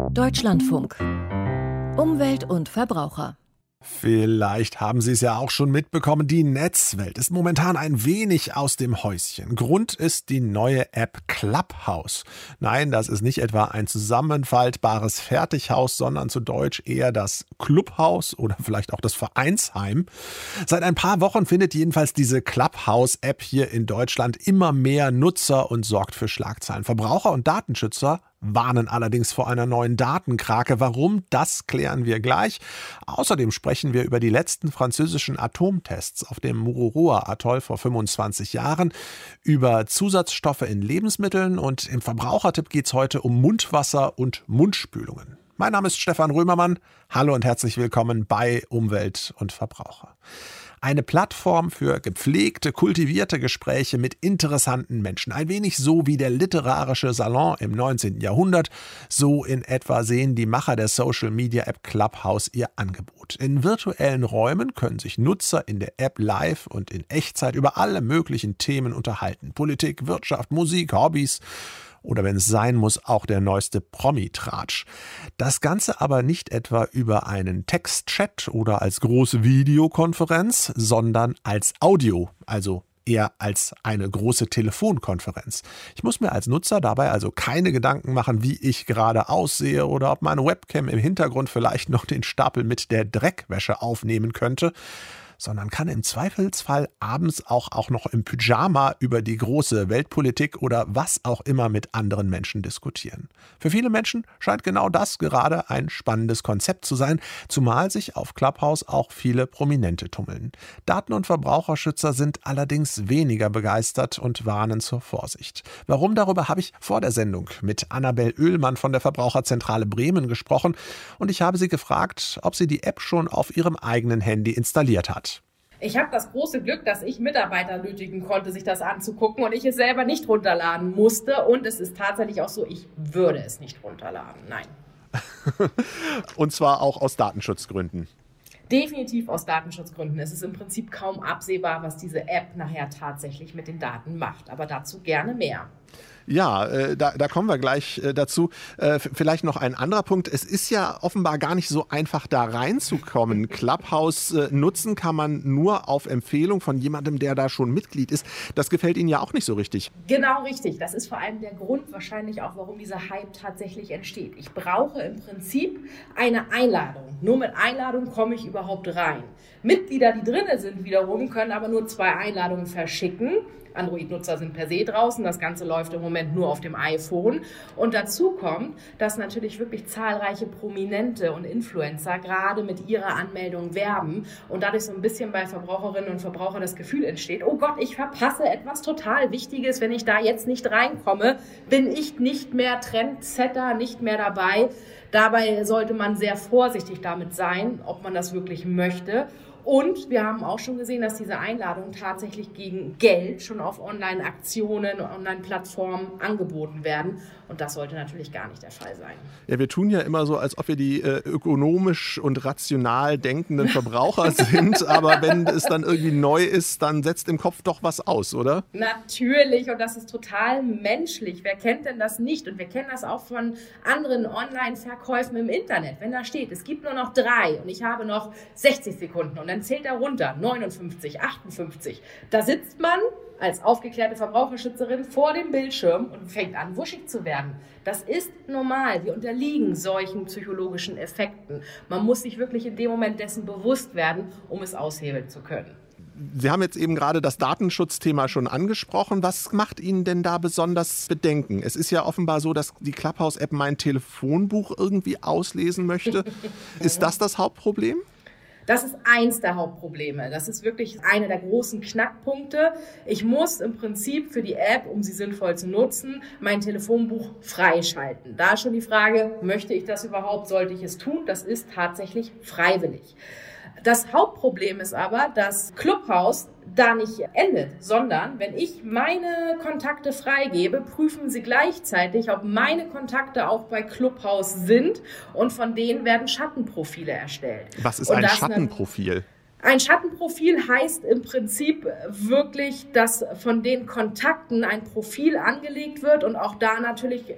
Deutschlandfunk. Umwelt und Verbraucher. Vielleicht haben Sie es ja auch schon mitbekommen, die Netzwelt ist momentan ein wenig aus dem Häuschen. Grund ist die neue App Clubhouse. Nein, das ist nicht etwa ein zusammenfaltbares Fertighaus, sondern zu Deutsch eher das Clubhaus oder vielleicht auch das Vereinsheim. Seit ein paar Wochen findet jedenfalls diese Clubhouse-App hier in Deutschland immer mehr Nutzer und sorgt für Schlagzeilen. Verbraucher und Datenschützer warnen allerdings vor einer neuen Datenkrake. Warum? Das klären wir gleich. Außerdem sprechen wir über die letzten französischen Atomtests auf dem Mururoa-Atoll vor 25 Jahren, über Zusatzstoffe in Lebensmitteln und im Verbrauchertipp geht es heute um Mundwasser und Mundspülungen. Mein Name ist Stefan Römermann. Hallo und herzlich willkommen bei Umwelt und Verbraucher. Eine Plattform für gepflegte, kultivierte Gespräche mit interessanten Menschen. Ein wenig so wie der literarische Salon im 19. Jahrhundert. So in etwa sehen die Macher der Social-Media-App Clubhouse ihr Angebot. In virtuellen Räumen können sich Nutzer in der App live und in Echtzeit über alle möglichen Themen unterhalten. Politik, Wirtschaft, Musik, Hobbys. Oder wenn es sein muss, auch der neueste Promi-Tratsch. Das Ganze aber nicht etwa über einen Textchat oder als große Videokonferenz, sondern als Audio, also eher als eine große Telefonkonferenz. Ich muss mir als Nutzer dabei also keine Gedanken machen, wie ich gerade aussehe oder ob meine Webcam im Hintergrund vielleicht noch den Stapel mit der Dreckwäsche aufnehmen könnte, sondern kann im Zweifelsfall abends auch noch im Pyjama über die große Weltpolitik oder was auch immer mit anderen Menschen diskutieren. Für viele Menschen scheint genau das gerade ein spannendes Konzept zu sein, zumal sich auf Clubhouse auch viele Prominente tummeln. Daten- und Verbraucherschützer sind allerdings weniger begeistert und warnen zur Vorsicht. Warum? Darüber habe ich vor der Sendung mit Annabel Oehlmann von der Verbraucherzentrale Bremen gesprochen und ich habe sie gefragt, ob sie die App schon auf ihrem eigenen Handy installiert hat. Ich habe das große Glück, dass ich Mitarbeiter nötigen konnte, sich das anzugucken und ich es selber nicht runterladen musste. Und es ist tatsächlich auch so, ich würde es nicht runterladen, nein. Und zwar auch aus Datenschutzgründen. Definitiv aus Datenschutzgründen. Es ist im Prinzip kaum absehbar, was diese App nachher tatsächlich mit den Daten macht. Aber dazu gerne mehr. Ja, da kommen wir gleich dazu. Vielleicht noch ein anderer Punkt. Es ist ja offenbar gar nicht so einfach, da reinzukommen. Clubhouse nutzen kann man nur auf Empfehlung von jemandem, der da schon Mitglied ist. Das gefällt Ihnen ja auch nicht so richtig. Genau richtig. Das ist vor allem der Grund wahrscheinlich auch, warum dieser Hype tatsächlich entsteht. Ich brauche im Prinzip eine Einladung. Nur mit Einladung komme ich überhaupt rein. Mitglieder, die drinne sind wiederum, können aber nur 2 Einladungen verschicken. Android-Nutzer sind per se draußen. Das Ganze läuft im Moment nur auf dem iPhone. Und dazu kommt, dass natürlich wirklich zahlreiche Prominente und Influencer gerade mit ihrer Anmeldung werben und dadurch so ein bisschen bei Verbraucherinnen und Verbrauchern das Gefühl entsteht, oh Gott, ich verpasse etwas total Wichtiges, wenn ich da jetzt nicht reinkomme, bin ich nicht mehr Trendsetter, nicht mehr dabei. Dabei sollte man sehr vorsichtig damit sein, ob man das wirklich möchte. Und wir haben auch schon gesehen, dass diese Einladungen tatsächlich gegen Geld schon auf Online-Aktionen, Online-Plattformen angeboten werden. Und das sollte natürlich gar nicht der Fall sein. Ja, wir tun ja immer so, als ob wir die ökonomisch und rational denkenden Verbraucher sind. Aber wenn es dann irgendwie neu ist, dann setzt im Kopf doch was aus, oder? Natürlich. Und das ist total menschlich. Wer kennt denn das nicht? Und wir kennen das auch von anderen Online-Verkäufen im Internet. Wenn da steht, es gibt nur noch 3 und ich habe noch 60 Sekunden und dann zählt er runter, 59, 58. Da sitzt man als aufgeklärte Verbraucherschützerin vor dem Bildschirm und fängt an, wuschig zu werden. Das ist normal. Wir unterliegen solchen psychologischen Effekten. Man muss sich wirklich in dem Moment dessen bewusst werden, um es aushebeln zu können. Sie haben jetzt eben gerade das Datenschutzthema schon angesprochen. Was macht Ihnen denn da besonders Bedenken? Es ist ja offenbar so, dass die Clubhouse-App mein Telefonbuch irgendwie auslesen möchte. Ist das Hauptproblem? Das ist eins der Hauptprobleme. Das ist wirklich einer der großen Knackpunkte. Ich muss im Prinzip für die App, um sie sinnvoll zu nutzen, mein Telefonbuch freischalten. Da ist schon die Frage, möchte ich das überhaupt, sollte ich es tun? Das ist tatsächlich freiwillig. Das Hauptproblem ist aber, dass Clubhouse da nicht endet, sondern wenn ich meine Kontakte freigebe, prüfen sie gleichzeitig, ob meine Kontakte auch bei Clubhouse sind und von denen werden Schattenprofile erstellt. Was ist ein Schattenprofil? Ein Schattenprofil heißt im Prinzip wirklich, dass von den Kontakten ein Profil angelegt wird und auch da natürlich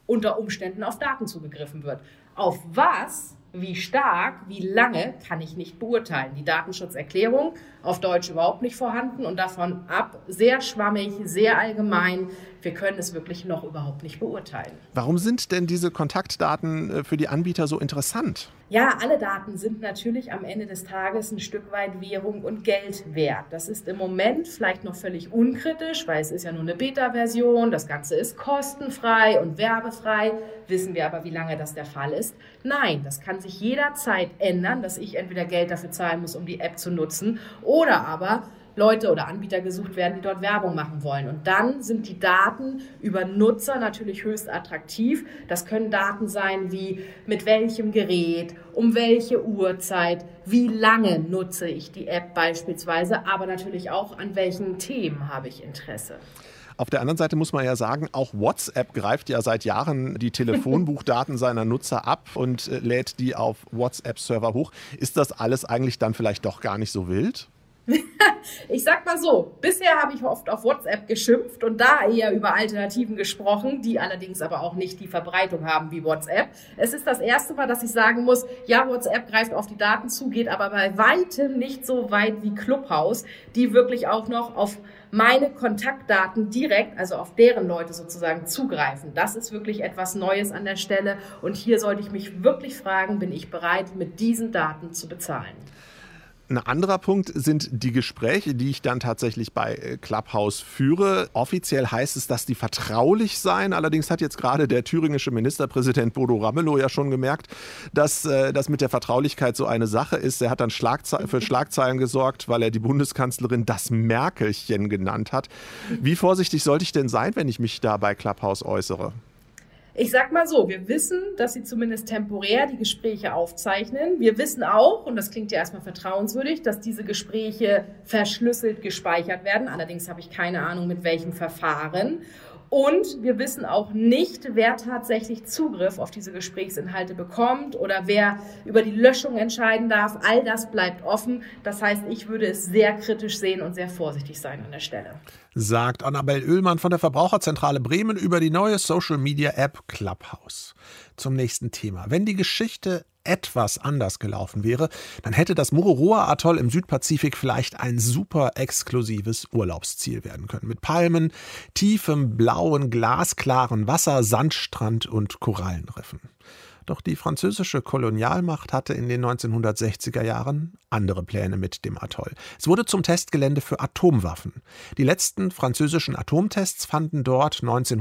unter Umständen auf Daten zugegriffen wird. Auf was, wie stark, wie lange, kann ich nicht beurteilen. Die Datenschutzerklärung auf Deutsch überhaupt nicht vorhanden und davon ab sehr schwammig, sehr allgemein. Wir können es wirklich noch überhaupt nicht beurteilen. Warum sind denn diese Kontaktdaten für die Anbieter so interessant? Ja, alle Daten sind natürlich am Ende des Tages ein Stück weit Währung und Geld wert. Das ist im Moment vielleicht noch völlig unkritisch, weil es ist ja nur eine Beta-Version. Das Ganze ist kostenfrei und werbefrei. Wissen wir aber, wie lange das der Fall ist? Nein, das kann sich jederzeit ändern, dass ich entweder Geld dafür zahlen muss, um die App zu nutzen, oder aber Leute oder Anbieter gesucht werden, die dort Werbung machen wollen. Und dann sind die Daten über Nutzer natürlich höchst attraktiv. Das können Daten sein wie mit welchem Gerät, um welche Uhrzeit, wie lange nutze ich die App beispielsweise, aber natürlich auch an welchen Themen habe ich Interesse. Auf der anderen Seite muss man ja sagen, auch WhatsApp greift ja seit Jahren die Telefonbuchdaten seiner Nutzer ab und lädt die auf WhatsApp-Server hoch. Ist das alles eigentlich dann vielleicht doch gar nicht so wild? Ich sag mal so, bisher habe ich oft auf WhatsApp geschimpft und da eher über Alternativen gesprochen, die allerdings aber auch nicht die Verbreitung haben wie WhatsApp. Es ist das erste Mal, dass ich sagen muss, ja, WhatsApp greift auf die Daten zu, geht aber bei weitem nicht so weit wie Clubhouse, die wirklich auch noch auf meine Kontaktdaten direkt, also auf deren Leute sozusagen zugreifen. Das ist wirklich etwas Neues an der Stelle und hier sollte ich mich wirklich fragen, bin ich bereit, mit diesen Daten zu bezahlen? Ein anderer Punkt sind die Gespräche, die ich dann tatsächlich bei Clubhouse führe. Offiziell heißt es, dass die vertraulich seien. Allerdings hat jetzt gerade der thüringische Ministerpräsident Bodo Ramelow ja schon gemerkt, dass das mit der Vertraulichkeit so eine Sache ist. Er hat dann für Schlagzeilen gesorgt, weil er die Bundeskanzlerin das Merkelchen genannt hat. Wie vorsichtig sollte ich denn sein, wenn ich mich da bei Clubhouse äußere? Ich sag mal so, wir wissen, dass sie zumindest temporär die Gespräche aufzeichnen. Wir wissen auch, und das klingt ja erstmal vertrauenswürdig, dass diese Gespräche verschlüsselt gespeichert werden. Allerdings habe ich keine Ahnung, mit welchem Verfahren. Und wir wissen auch nicht, wer tatsächlich Zugriff auf diese Gesprächsinhalte bekommt oder wer über die Löschung entscheiden darf. All das bleibt offen. Das heißt, ich würde es sehr kritisch sehen und sehr vorsichtig sein an der Stelle. Sagt Annabel Oehlmann von der Verbraucherzentrale Bremen über die neue Social-Media-App Clubhouse. Zum nächsten Thema. Wenn die Geschichte etwas anders gelaufen wäre, dann hätte das Mururoa-Atoll im Südpazifik vielleicht ein super exklusives Urlaubsziel werden können. Mit Palmen, tiefem, blauen, glasklaren Wasser, Sandstrand und Korallenriffen. Doch die französische Kolonialmacht hatte in den 1960er Jahren andere Pläne mit dem Atoll. Es wurde zum Testgelände für Atomwaffen. Die letzten französischen Atomtests fanden dort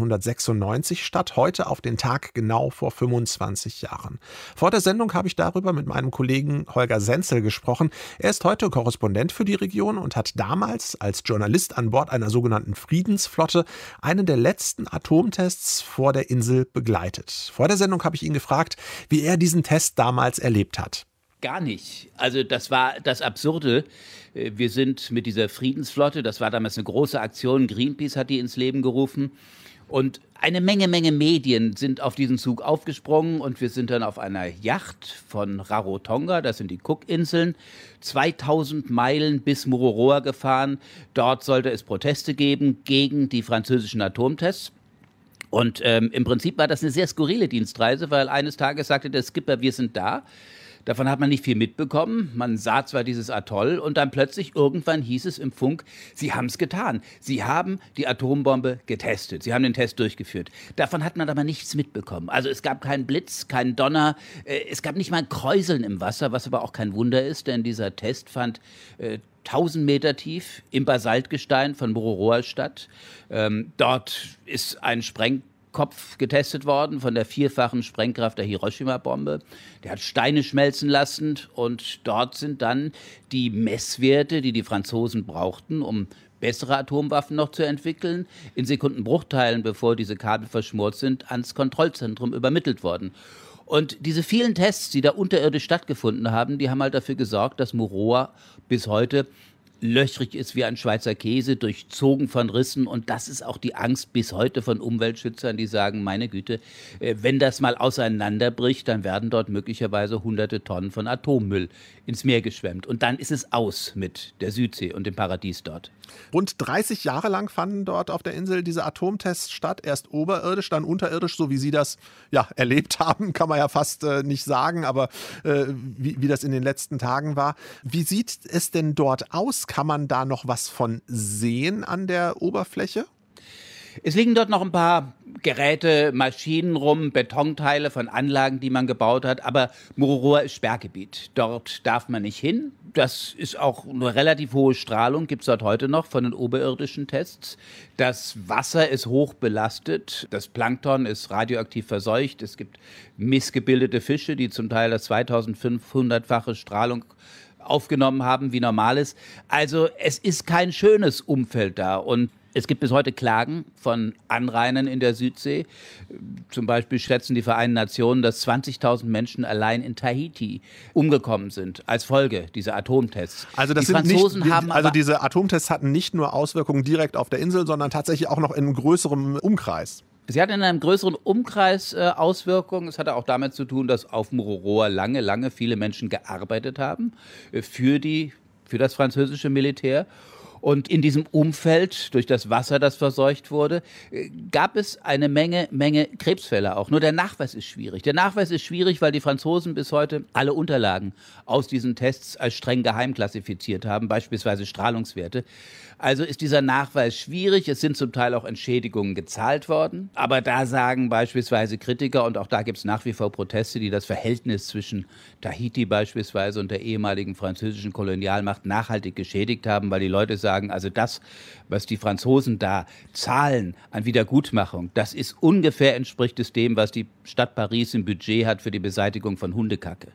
1996 statt, heute auf den Tag genau vor 25 Jahren. Vor der Sendung habe ich darüber mit meinem Kollegen Holger Senzel gesprochen. Er ist heute Korrespondent für die Region und hat damals als Journalist an Bord einer sogenannten Friedensflotte einen der letzten Atomtests vor der Insel begleitet. Vor der Sendung habe ich ihn gefragt, wie er diesen Test damals erlebt hat. Gar nicht. Also das war das Absurde. Wir sind mit dieser Friedensflotte, das war damals eine große Aktion, Greenpeace hat die ins Leben gerufen. Und eine Menge Medien sind auf diesen Zug aufgesprungen und wir sind dann auf einer Yacht von Rarotonga, das sind die Cookinseln, 2000 Meilen bis Mururoa gefahren. Dort sollte es Proteste geben gegen die französischen Atomtests. Und im Prinzip war das eine sehr skurrile Dienstreise, weil eines Tages sagte der Skipper, wir sind da. Davon hat man nicht viel mitbekommen. Man sah zwar dieses Atoll und dann plötzlich irgendwann hieß es im Funk, sie haben es getan. Sie haben die Atombombe getestet. Sie haben den Test durchgeführt. Davon hat man aber nichts mitbekommen. Also es gab keinen Blitz, keinen Donner. Es gab nicht mal ein Kräuseln im Wasser, was aber auch kein Wunder ist, denn dieser Test fand 1000 Meter tief im Basaltgestein von Mururoa statt. Dort ist ein Sprengkopf getestet worden von der 4-fachen Sprengkraft der Hiroshima-Bombe. Der hat Steine schmelzen lassen und dort sind dann die Messwerte, die die Franzosen brauchten, um bessere Atomwaffen noch zu entwickeln, in Sekundenbruchteilen, bevor diese Kabel verschmort sind, ans Kontrollzentrum übermittelt worden. Und diese vielen Tests, die da unterirdisch stattgefunden haben, die haben halt dafür gesorgt, dass Mururoa bis heute löchrig ist wie ein Schweizer Käse, durchzogen von Rissen. Und das ist auch die Angst bis heute von Umweltschützern, die sagen, meine Güte, wenn das mal auseinanderbricht, dann werden dort möglicherweise hunderte Tonnen von Atommüll ins Meer geschwemmt. Und dann ist es aus mit der Südsee und dem Paradies dort. Rund 30 Jahre lang fanden dort auf der Insel diese Atomtests statt. Erst oberirdisch, dann unterirdisch, so wie Sie das erlebt haben, kann man ja fast nicht sagen, aber wie das in den letzten Tagen war. Wie sieht es denn dort aus? Kann man da noch was von sehen an der Oberfläche? Es liegen dort noch ein paar Geräte, Maschinen rum, Betonteile von Anlagen, die man gebaut hat. Aber Mururoa ist Sperrgebiet. Dort darf man nicht hin. Das ist auch eine relativ hohe Strahlung, gibt es dort heute noch von den oberirdischen Tests. Das Wasser ist hoch belastet. Das Plankton ist radioaktiv verseucht. Es gibt missgebildete Fische, die zum Teil das 2500-fache Strahlung aufgenommen haben, wie normal ist. Also es ist kein schönes Umfeld da. Und es gibt bis heute Klagen von Anrainern in der Südsee. Zum Beispiel schätzen die Vereinten Nationen, dass 20.000 Menschen allein in Tahiti umgekommen sind als Folge dieser Atomtests. Also diese Atomtests hatten nicht nur Auswirkungen direkt auf der Insel, sondern tatsächlich auch noch in einem größeren Umkreis. Sie hatten in einem größeren Umkreis Auswirkungen. Es hatte auch damit zu tun, dass auf Mururoa lange viele Menschen gearbeitet haben für das französische Militär. Und in diesem Umfeld, durch das Wasser, das verseucht wurde, gab es eine Menge Krebsfälle auch. Nur der Nachweis ist schwierig. Der Nachweis ist schwierig, weil die Franzosen bis heute alle Unterlagen aus diesen Tests als streng geheim klassifiziert haben, beispielsweise Strahlungswerte. Also ist dieser Nachweis schwierig. Es sind zum Teil auch Entschädigungen gezahlt worden. Aber da sagen beispielsweise Kritiker, und auch da gibt es nach wie vor Proteste, die das Verhältnis zwischen Tahiti beispielsweise und der ehemaligen französischen Kolonialmacht nachhaltig geschädigt haben, weil die Leute sagen, also das, was die Franzosen da zahlen an Wiedergutmachung, das ist ungefähr entspricht es dem, was die Stadt Paris im Budget hat für die Beseitigung von Hundekacke.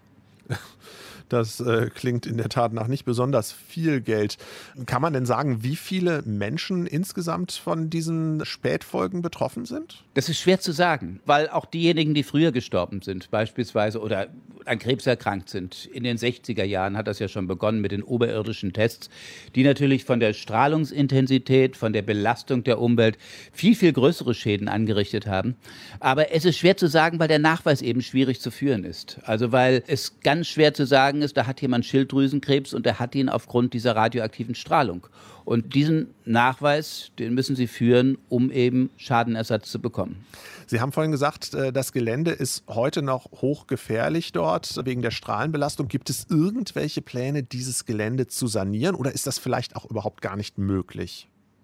Das klingt in der Tat nach nicht besonders viel Geld. Kann man denn sagen, wie viele Menschen insgesamt von diesen Spätfolgen betroffen sind? Das ist schwer zu sagen, weil auch diejenigen, die früher gestorben sind, beispielsweise oder an Krebs erkrankt sind, in den 60er Jahren hat das ja schon begonnen mit den oberirdischen Tests, die natürlich von der Strahlungsintensität, von der Belastung der Umwelt viel größere Schäden angerichtet haben. Aber es ist schwer zu sagen, weil der Nachweis eben schwierig zu führen ist. Also weil es ganz schwer zu sagen ist, da hat jemand Schilddrüsenkrebs und er hat ihn aufgrund dieser radioaktiven Strahlung. Und diesen Nachweis, den müssen Sie führen, um eben Schadenersatz zu bekommen. Sie haben vorhin gesagt, das Gelände ist heute noch hochgefährlich dort wegen der Strahlenbelastung. Gibt es irgendwelche Pläne, dieses Gelände zu sanieren, oder ist das vielleicht auch überhaupt gar nicht möglich?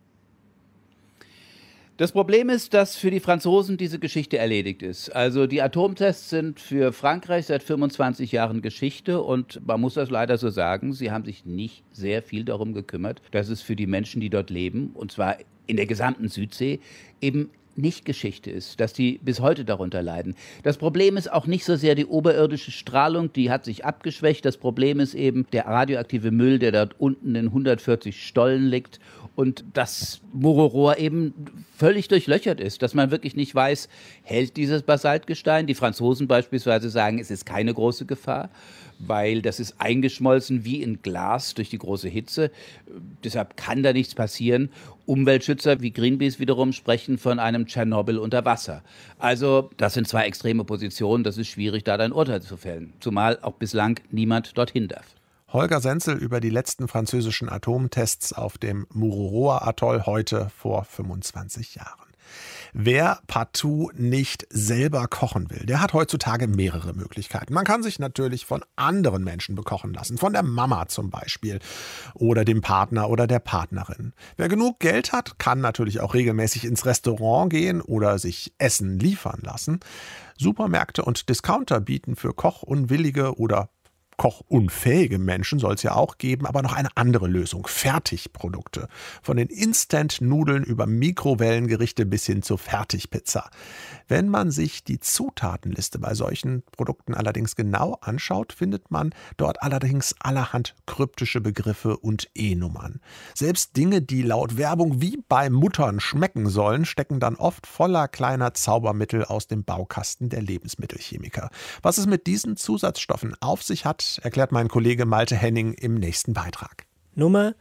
Das Problem ist, dass für die Franzosen diese Geschichte erledigt ist. Also die Atomtests sind für Frankreich seit 25 Jahren Geschichte und man muss das leider so sagen, sie haben sich nicht sehr viel darum gekümmert, dass es für die Menschen, die dort leben, und zwar in der gesamten Südsee, eben nicht Geschichte ist, dass die bis heute darunter leiden. Das Problem ist auch nicht so sehr die oberirdische Strahlung, die hat sich abgeschwächt. Das Problem ist eben der radioaktive Müll, der dort unten in 140 Stollen liegt und dass Mururoa eben völlig durchlöchert ist, dass man wirklich nicht weiß, hält dieses Basaltgestein? Die Franzosen beispielsweise sagen, es ist keine große Gefahr, weil das ist eingeschmolzen wie in Glas durch die große Hitze. Deshalb kann da nichts passieren. Umweltschützer wie Greenpeace wiederum sprechen von einem Tschernobyl unter Wasser. Also das sind zwei extreme Positionen, das ist schwierig, da ein Urteil zu fällen. Zumal auch bislang niemand dorthin darf. Holger Senzel über die letzten französischen Atomtests auf dem Mururoa-Atoll heute vor 25 Jahren. Wer partout nicht selber kochen will, der hat heutzutage mehrere Möglichkeiten. Man kann sich natürlich von anderen Menschen bekochen lassen, von der Mama zum Beispiel oder dem Partner oder der Partnerin. Wer genug Geld hat, kann natürlich auch regelmäßig ins Restaurant gehen oder sich Essen liefern lassen. Supermärkte und Discounter bieten für kochunwillige oder kochunfähige Menschen soll es ja auch geben, aber noch eine andere Lösung. Fertigprodukte. Von den Instant-Nudeln über Mikrowellengerichte bis hin zur Fertigpizza. Wenn man sich die Zutatenliste bei solchen Produkten allerdings genau anschaut, findet man dort allerdings allerhand kryptische Begriffe und E-Nummern. Selbst Dinge, die laut Werbung wie bei Muttern schmecken sollen, stecken dann oft voller kleiner Zaubermittel aus dem Baukasten der Lebensmittelchemiker. Was es mit diesen Zusatzstoffen auf sich hat, erklärt mein Kollege Malte Henning im nächsten Beitrag. Nummer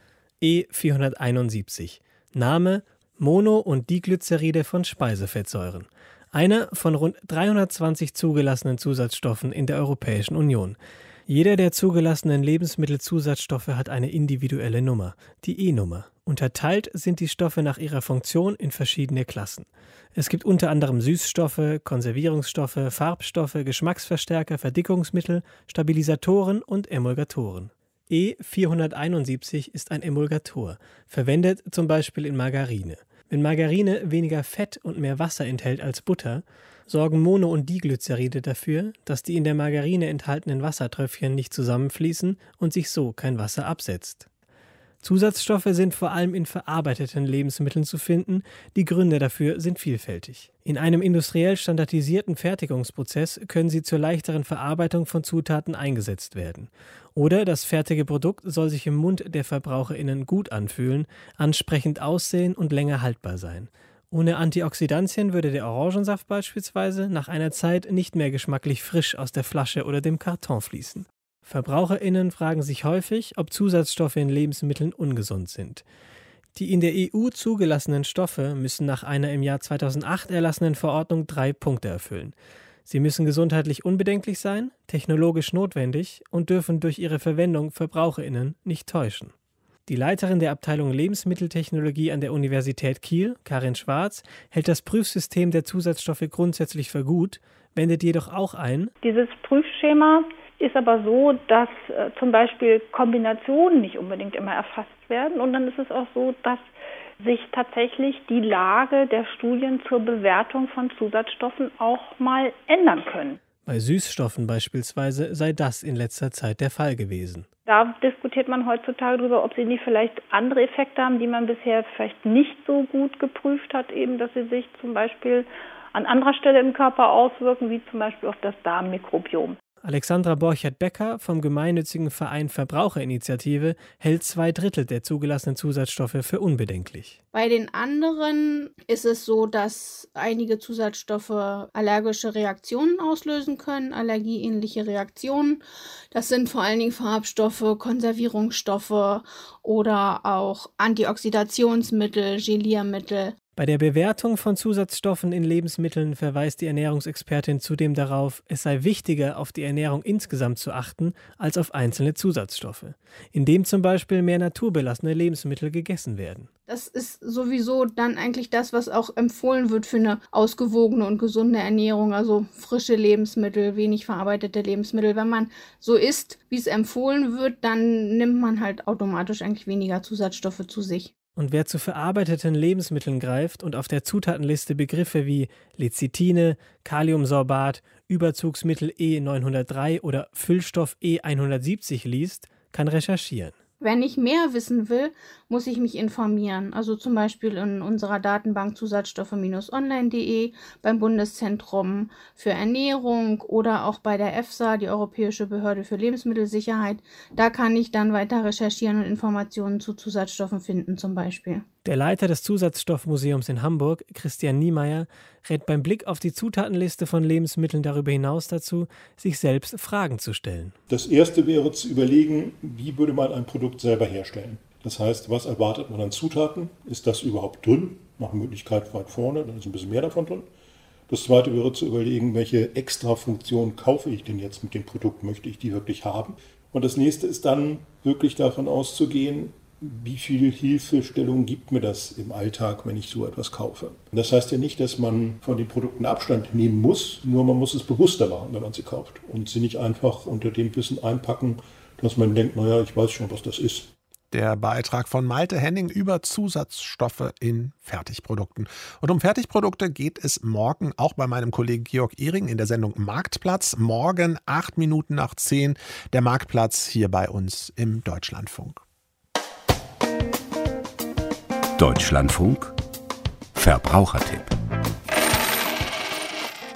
E471. Name: Mono- und Diglyceride von Speisefettsäuren. Einer von rund 320 zugelassenen Zusatzstoffen in der Europäischen Union. Jeder der zugelassenen Lebensmittelzusatzstoffe hat eine individuelle Nummer, die E-Nummer. Unterteilt sind die Stoffe nach ihrer Funktion in verschiedene Klassen. Es gibt unter anderem Süßstoffe, Konservierungsstoffe, Farbstoffe, Geschmacksverstärker, Verdickungsmittel, Stabilisatoren und Emulgatoren. E471 ist ein Emulgator, verwendet zum Beispiel in Margarine. Wenn Margarine weniger Fett und mehr Wasser enthält als Butter, sorgen Mono- und Diglyceride dafür, dass die in der Margarine enthaltenen Wassertröpfchen nicht zusammenfließen und sich so kein Wasser absetzt. Zusatzstoffe sind vor allem in verarbeiteten Lebensmitteln zu finden, die Gründe dafür sind vielfältig. In einem industriell standardisierten Fertigungsprozess können sie zur leichteren Verarbeitung von Zutaten eingesetzt werden. Oder das fertige Produkt soll sich im Mund der VerbraucherInnen gut anfühlen, ansprechend aussehen und länger haltbar sein. Ohne Antioxidantien würde der Orangensaft beispielsweise nach einer Zeit nicht mehr geschmacklich frisch aus der Flasche oder dem Karton fließen. VerbraucherInnen fragen sich häufig, ob Zusatzstoffe in Lebensmitteln ungesund sind. Die in der EU zugelassenen Stoffe müssen nach einer im Jahr 2008 erlassenen Verordnung 3 Punkte erfüllen. Sie müssen gesundheitlich unbedenklich sein, technologisch notwendig und dürfen durch ihre Verwendung VerbraucherInnen nicht täuschen. Die Leiterin der Abteilung Lebensmitteltechnologie an der Universität Kiel, Karin Schwarz, hält das Prüfsystem der Zusatzstoffe grundsätzlich für gut, wendet jedoch auch ein: Dieses Prüfschema ist aber so, dass zum Beispiel Kombinationen nicht unbedingt immer erfasst werden. Und dann ist es auch so, dass sich tatsächlich die Lage der Studien zur Bewertung von Zusatzstoffen auch mal ändern können. Bei Süßstoffen beispielsweise sei das in letzter Zeit der Fall gewesen. Da diskutiert man heutzutage darüber, ob sie nicht vielleicht andere Effekte haben, die man bisher vielleicht nicht so gut geprüft hat, eben, dass sie sich zum Beispiel an anderer Stelle im Körper auswirken, wie zum Beispiel auf das Darmmikrobiom. Alexandra Borchert-Becker vom gemeinnützigen Verein Verbraucherinitiative hält 2/3 der zugelassenen Zusatzstoffe für unbedenklich. Bei den anderen ist es so, dass einige Zusatzstoffe allergische Reaktionen auslösen können, allergieähnliche Reaktionen. Das sind vor allen Dingen Farbstoffe, Konservierungsstoffe oder auch Antioxidationsmittel, Geliermittel. Bei der Bewertung von Zusatzstoffen in Lebensmitteln verweist die Ernährungsexpertin zudem darauf, es sei wichtiger, auf die Ernährung insgesamt zu achten, als auf einzelne Zusatzstoffe, indem zum Beispiel mehr naturbelassene Lebensmittel gegessen werden. Das ist sowieso dann eigentlich das, was auch empfohlen wird für eine ausgewogene und gesunde Ernährung, also frische Lebensmittel, wenig verarbeitete Lebensmittel. Wenn man so isst, wie es empfohlen wird, dann nimmt man halt automatisch eigentlich weniger Zusatzstoffe zu sich. Und wer zu verarbeiteten Lebensmitteln greift und auf der Zutatenliste Begriffe wie Lecithine, Kaliumsorbat, Überzugsmittel E903 oder Füllstoff E170 liest, kann recherchieren. Wenn ich mehr wissen will, muss ich mich informieren. Also zum Beispiel in unserer Datenbank Zusatzstoffe-online.de, beim Bundeszentrum für Ernährung oder auch bei der EFSA, die Europäische Behörde für Lebensmittelsicherheit. Da kann ich dann weiter recherchieren und Informationen zu Zusatzstoffen finden zum Beispiel. Der Leiter des Zusatzstoffmuseums in Hamburg, Christian Niemeyer, rät beim Blick auf die Zutatenliste von Lebensmitteln darüber hinaus dazu, sich selbst Fragen zu stellen. Das Erste wäre zu überlegen, wie würde man ein Produkt selber herstellen. Das heißt, was erwartet man an Zutaten? Ist das überhaupt drin? Nach Möglichkeit weit vorne, dann ist ein bisschen mehr davon drin. Das Zweite wäre zu überlegen, welche Extrafunktion kaufe ich denn jetzt mit dem Produkt? Möchte ich die wirklich haben? Und das Nächste ist dann wirklich davon auszugehen, wie viel Hilfestellung gibt mir das im Alltag, wenn ich so etwas kaufe. Das heißt ja nicht, dass man von den Produkten Abstand nehmen muss, nur man muss es bewusster machen, wenn man sie kauft. Und sie nicht einfach unter dem Wissen einpacken, dass man denkt, naja, ich weiß schon, was das ist. Der Beitrag von Malte Henning über Zusatzstoffe in Fertigprodukten. Und um Fertigprodukte geht es morgen auch bei meinem Kollegen Georg Ehring in der Sendung Marktplatz. Morgen 8:08. Der Marktplatz hier bei uns im Deutschlandfunk. Deutschlandfunk Verbrauchertipp.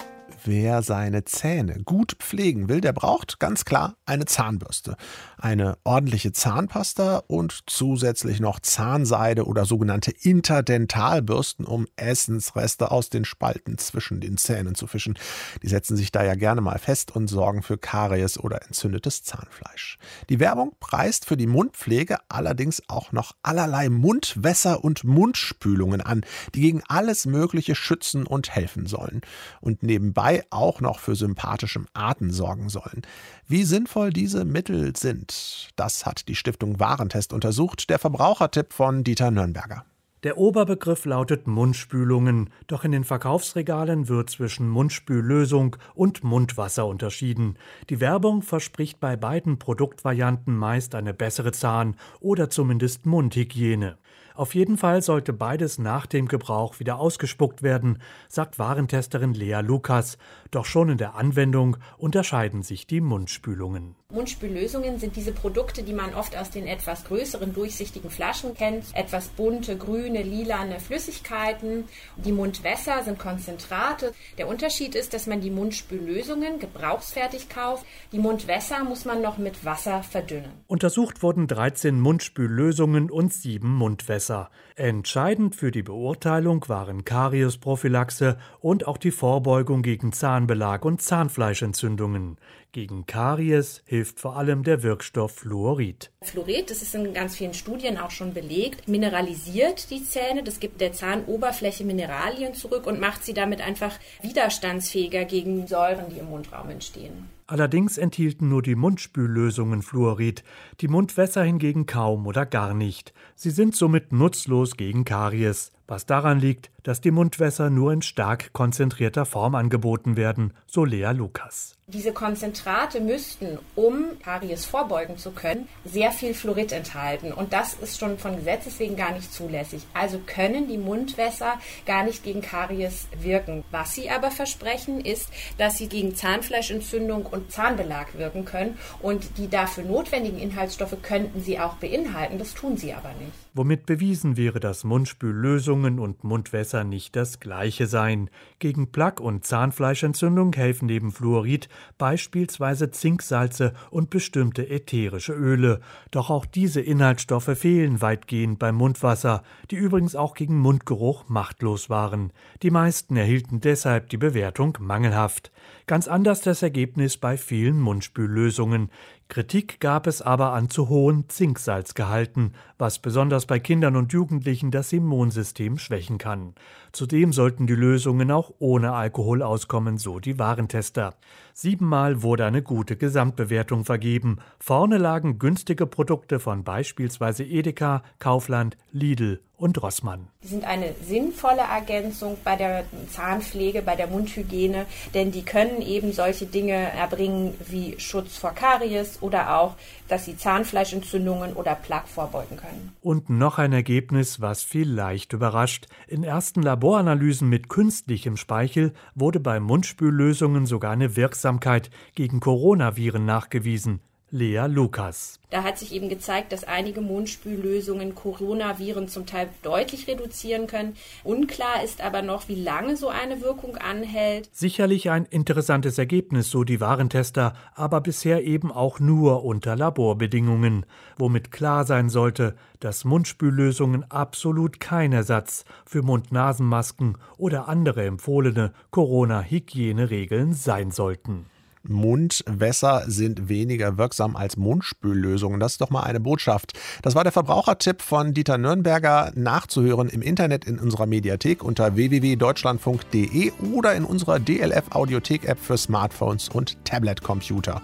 Wer seine Zähne gut pflegen will, der braucht ganz klar eine Zahnbürste, eine ordentliche Zahnpasta und zusätzlich noch Zahnseide oder sogenannte Interdentalbürsten, um Essensreste aus den Spalten zwischen den Zähnen zu fischen. Die setzen sich da ja gerne mal fest und sorgen für Karies oder entzündetes Zahnfleisch. Die Werbung preist für die Mundpflege allerdings auch noch allerlei Mundwässer und Mundspülungen an, die gegen alles Mögliche schützen und helfen sollen und nebenbei auch noch für sympathischem Atem sorgen sollen. Wie sinnvoll diese Mittel sind, das hat die Stiftung Warentest untersucht. Der Verbrauchertipp von Dieter Nürnberger. Der Oberbegriff lautet Mundspülungen, doch in den Verkaufsregalen wird zwischen Mundspüllösung und Mundwasser unterschieden. Die Werbung verspricht bei beiden Produktvarianten meist eine bessere Zahn- oder zumindest Mundhygiene. Auf jeden Fall sollte beides nach dem Gebrauch wieder ausgespuckt werden, sagt Warentesterin Lea Lukas. Doch schon in der Anwendung unterscheiden sich die Mundspülungen. Mundspüllösungen sind diese Produkte, die man oft aus den etwas größeren, durchsichtigen Flaschen kennt. Etwas bunte, grüne, lilane Flüssigkeiten. Die Mundwässer sind Konzentrate. Der Unterschied ist, dass man die Mundspüllösungen gebrauchsfertig kauft. Die Mundwässer muss man noch mit Wasser verdünnen. Untersucht wurden 13 Mundspüllösungen und 7 Mundwässer. Entscheidend für die Beurteilung waren Kariesprophylaxe und auch die Vorbeugung gegen Zahnbelag und Zahnfleischentzündungen. Gegen Karies hilft vor allem der Wirkstoff Fluorid. Fluorid, das ist in ganz vielen Studien auch schon belegt, mineralisiert die Zähne, das gibt der Zahnoberfläche Mineralien zurück und macht sie damit einfach widerstandsfähiger gegen Säuren, die im Mundraum entstehen. Allerdings enthielten nur die Mundspüllösungen Fluorid, die Mundwässer hingegen kaum oder gar nicht. Sie sind somit nutzlos gegen Karies, was daran liegt, dass die Mundwässer nur in stark konzentrierter Form angeboten werden, so Lea Lukas. Diese Konzentrate müssten, um Karies vorbeugen zu können, sehr viel Fluorid enthalten. Und das ist schon von Gesetzes wegen gar nicht zulässig. Also können die Mundwässer gar nicht gegen Karies wirken. Was sie aber versprechen, ist, dass sie gegen Zahnfleischentzündung und Zahnbelag wirken können. Und die dafür notwendigen Inhaltsstoffe könnten sie auch beinhalten. Das tun sie aber nicht. Womit bewiesen wäre, dass Mundspüllösungen und Mundwässer nicht das Gleiche seien. Gegen Plaque und Zahnfleischentzündung helfen neben Fluorid beispielsweise Zinksalze und bestimmte ätherische Öle. Doch auch diese Inhaltsstoffe fehlen weitgehend beim Mundwasser, die übrigens auch gegen Mundgeruch machtlos waren. Die meisten erhielten deshalb die Bewertung mangelhaft. Ganz anders das Ergebnis bei vielen Mundspüllösungen. Kritik gab es aber an zu hohen Zinksalzgehalten, was besonders bei Kindern und Jugendlichen das Immunsystem schwächen kann. Zudem sollten die Lösungen auch ohne Alkohol auskommen, so die Warentester. 7-mal wurde eine gute Gesamtbewertung vergeben. Vorne lagen günstige Produkte von beispielsweise Edeka, Kaufland, Lidl und Rossmann. Die sind eine sinnvolle Ergänzung bei der Zahnpflege, bei der Mundhygiene, denn die können eben solche Dinge erbringen wie Schutz vor Karies oder auch, dass sie Zahnfleischentzündungen oder Plaque vorbeugen können. Und noch ein Ergebnis, was vielleicht überrascht. In ersten Laboranalysen mit künstlichem Speichel wurde bei Mundspüllösungen sogar eine Wirksamkeit gegen Coronaviren nachgewiesen. Lea Lukas. Da hat sich eben gezeigt, dass einige Mundspüllösungen Coronaviren zum Teil deutlich reduzieren können. Unklar ist aber noch, wie lange so eine Wirkung anhält. Sicherlich ein interessantes Ergebnis, so die Warentester, aber bisher eben auch nur unter Laborbedingungen. Womit klar sein sollte, dass Mundspüllösungen absolut kein Ersatz für Mund-Nasen-Masken oder andere empfohlene Corona-Hygieneregeln sein sollten. Mundwässer sind weniger wirksam als Mundspüllösungen. Das ist doch mal eine Botschaft. Das war der Verbrauchertipp von Dieter Nürnberger, nachzuhören im Internet in unserer Mediathek unter www.deutschlandfunk.de oder in unserer DLF-Audiothek-App für Smartphones und Tablet-Computer.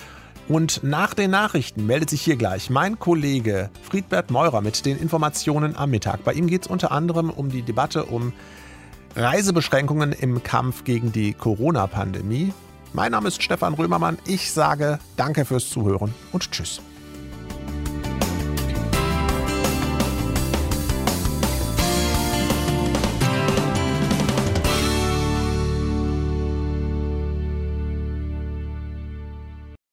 Und nach den Nachrichten meldet sich hier gleich mein Kollege Friedbert Meurer mit den Informationen am Mittag. Bei ihm geht es unter anderem um die Debatte um Reisebeschränkungen im Kampf gegen die Corona-Pandemie. Mein Name ist Stefan Römermann. Ich sage danke fürs Zuhören und tschüss.